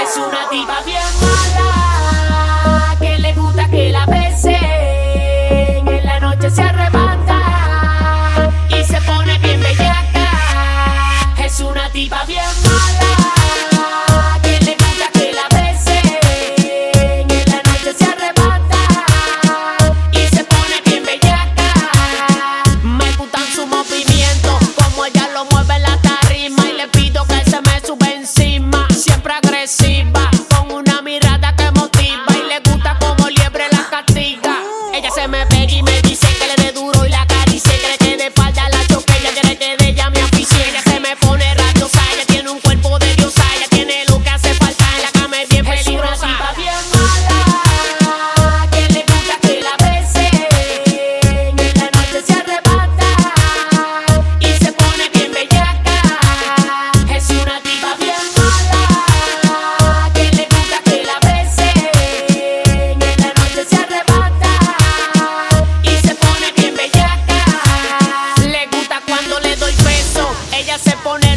Es una tipa bien mala, que le gusta que la besen. En la noche se arrebata y se pone bien bellaca. Es una tipa bien mala, que le gusta que la besen. En la noche se arrebata y se pone bien bellaca. Me gustan sus movimientos, como ella lo mueve en la tarima, y le pido que se me sube encima. Siempre agresiva, con una mirada que motiva, y le gusta como liebre la castiga. Ella se me pega y me dice que le dé duro y la acaricie. Cree que de espalda la choque, ella quiere que de ella me aficie. Ella se me pone rabiosa, ella tiene un cuerpo de diosa. Ella tiene lo que hace falta en la cama, es bien peligrosa. Es una tipa bien mala, que le gusta que la besen. En la noche se arrebata y se pone bien bellaca. Es una tipa bien mala, que le gusta que la besen. En la noche se arrebata y se pone bien bellaca. Le gusta cuando le doy beso, ella se pone